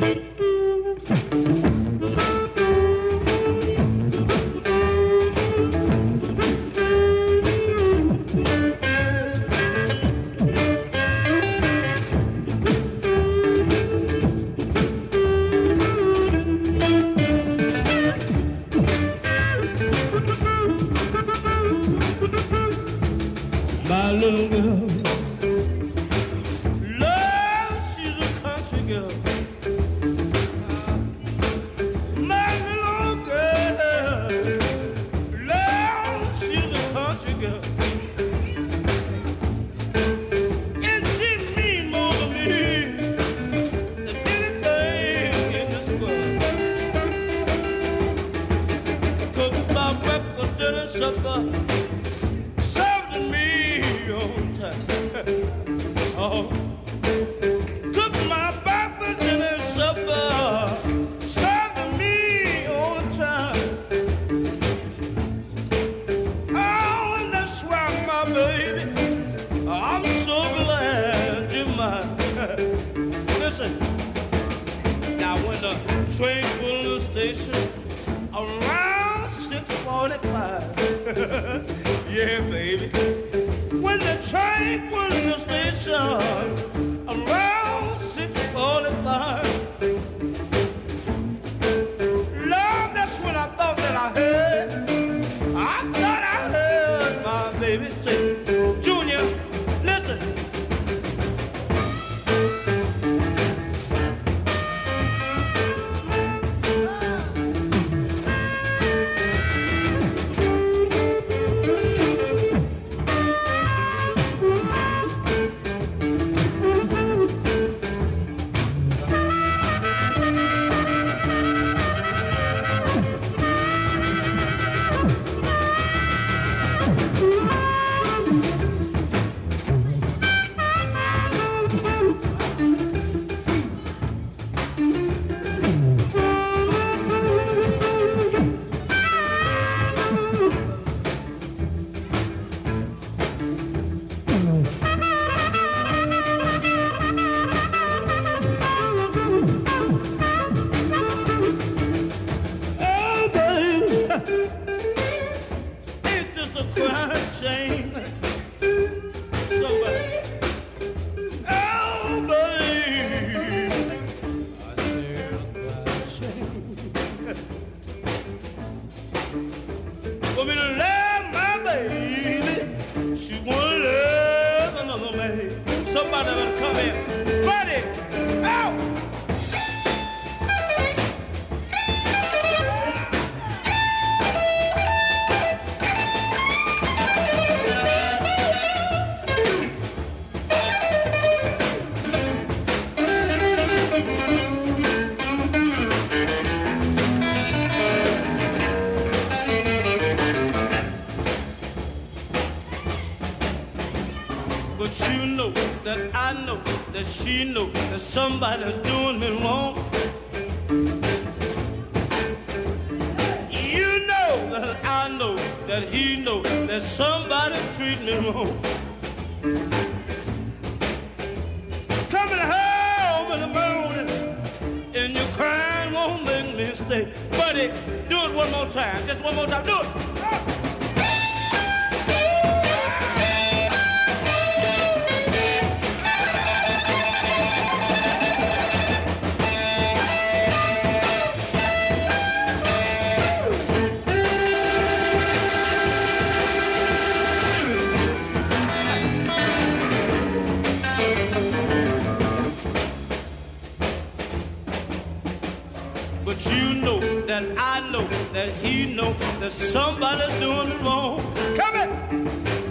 My little girl, love, she's a country girl. My little girl, love, she's a country girl. And she means more to me than anything in this world. Cooks my breakfast, dinner, supper. Oh, cook my breakfast, dinner, and supper, serve to me on time. Oh, and that's why, my baby, I'm so glad you're mine. Listen, now when the train pulls the station around 6:45, yeah, baby. When the train pulls the station around 6:45, Lord, that's when I thought that I heard my baby say, Junior, listen. Ain't this a crying shame? Somebody. Oh, babe. I said a crying shame. For me to love my baby, she wanna love another man. Somebody better come in. Buddy, out! But you know that I know that she know that somebody's doing me wrong. You know that I know that he know that somebody's treating me wrong. Coming home in the morning and your crying won't make me stay. Buddy, do it one more time. Just one more time. Do it. But you know that I know that he know that somebody's doing it wrong. Come in.